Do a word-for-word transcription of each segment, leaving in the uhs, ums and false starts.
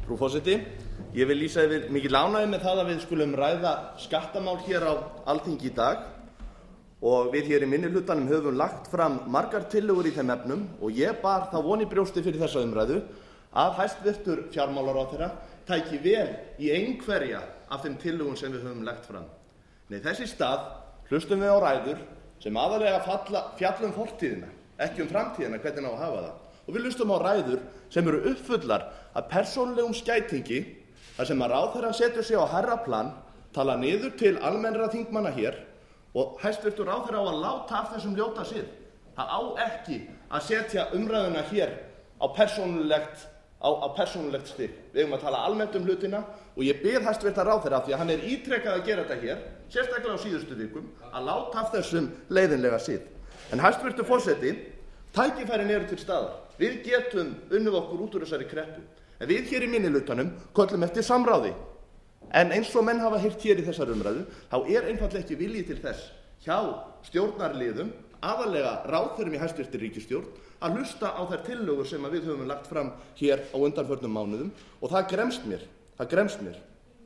Frú forseti, ég vil lýsa yfir mikil ánægju með það að við skulum ræða skattamál hér á Alþingi í dag og við hér í minnihlutanum höfum lagt fram margar tillögur í þeim efnum og ég bar það von í brjósti fyrir þessa umræðu að hæstvirtur fjármálaráðherra tæki vel í einhverja af þeim tillögum sem við höfum lagt fram. Nei, þess í stað hlustum við á ræður sem aðallega falla, fjalla um fortíðina, ekki um framtíðina, hvernig á að hafa það. Og við hlustum á ræður sem eru uppfullar af persónulegum skætingi, þar sem að ráðherrann setur sig á hærra plan, tala niður til almennra þingmanna hér og hæstvirtur ráðherra á að láta af þessum ljóta sið. Það á ekki að setja umræðuna hér á persónulegt, á, á persónulegt stig. Við eigum að tala almennt um hlutina og ég bið hæstvirtan ráðherra, því að hann er ítrekað að gera þetta hér, sérstaklega á síðustu vikum, að láta af þessum leiðinlega sið. En hæstvirtur forseti, tækifærin eru til staðar. Við getum unnið okkur út úr þessari kreppu. En við hér í minnihlutanum köllum eftir samráði. En eins og menn hafa heyrt hér í þessari umræðu, þá er einfaldlega ekki vilji til þess hjá stjórnarliðum, aðallega ráðherrum í hæstvirtri ríkisstjórn, að hlusta á þær tillögur sem við höfum lagt fram hér á undanförnum mánuðum og það gremst mér. Það gremst mér.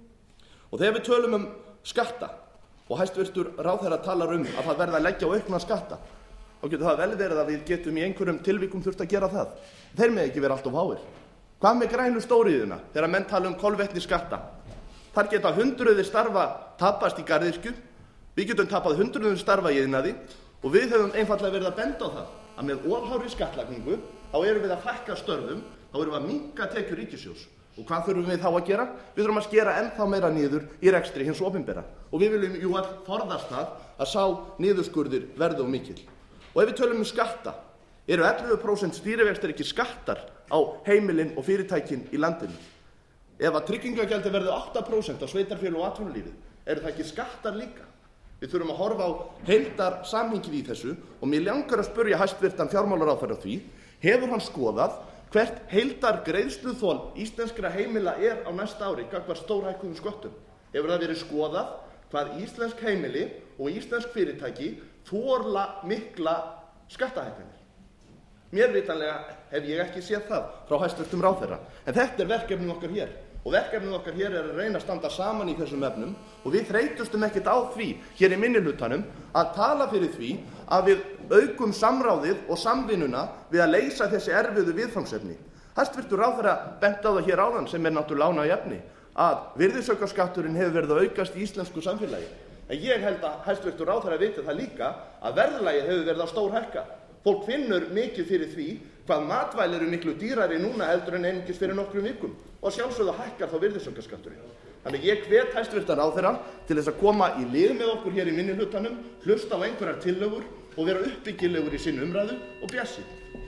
Og þegar við tölum um skatta og hæstvirtur ráðherra talar um að það verði að leggja á aukna skatta, þá getur það vel verið að við getum í einhverjum tilvikum þurft að gera það. Þeir með ekki vera allt of háir. Hvað með grænu stóriðjuna þegar menn tala um kolvetnisskatta? Þar geta hundruðir starfa tapast í garðyrkju, við getum tapað hundruðum starfa í iðnaði og við höfum einfaldlega verið að benda á það að með of hárri skattlagningu þá erum við að fækka störfum, þá erum við að minnka tekjur ríkissjóðs. Og hvað þurfum við þá að gera? Við þurfum að skera ennþá meira niður í rekstri hins opinbera. Og við viljum jú all forðast það að sá niðurskurðir verði of mikill. Og ef við tölum um skatta, eru ellefu prósent stýrivextir ekki skattar á heimilin og fyrirtækin í landinu? Ef að tryggingagjaldi verði átta prósent á sveitarfélög og atvinnulífið, eru það ekki skattar líka? Við þurfum að horfa á heildar samhengið í þessu og mér langar að spyrja hæstvirtan fjármálaráðherra því, hefur hann skoðað hvert heildar greiðsluþol íslenskra heimila er á næsta ári gagnvart stórhækkuðum sköttum? Hefur það verið skoðað hvað íslensk heimili og íslensk fyrirtæki þorla mikla skattahækkanir? Mér vitanlega hef ég ekki séð það frá hæstvirtum ráðherra. En þetta er verkefnið okkar hér. Og verkefnið okkar hér er að reyna að standa saman í þessum efnum og við þreytustum ekkert á því hér í minnihlutanum að tala fyrir því að við aukum samráðið og samvinnuna við að leysa þessi erfiðu viðfangsefni. Hæstvirtur ráðherra benti á það hér áðan, sem er náttúrulega ánægjuefni, að virðisaukaskatturinn hefur verið að aukast í íslensku samfélagi. En ég held að hæstvirtur ráðherra viti það líka að verðlagið hefur verið að stórhækka. Fólk finnur mikið fyrir því hvað matvæli eru miklu dýrari núna heldur en einungis fyrir nokkrum vikum og sjálfsögðu hækkar þá virðisaukaskatturinn. Þannig ég hvet hæstvirtan ráðherra til þess að koma í lið með okkur hér í minnihlutanum, hlusta á einhverjar tillögur og vera uppbyggilegur í sinni umræðu og bjartsýnn.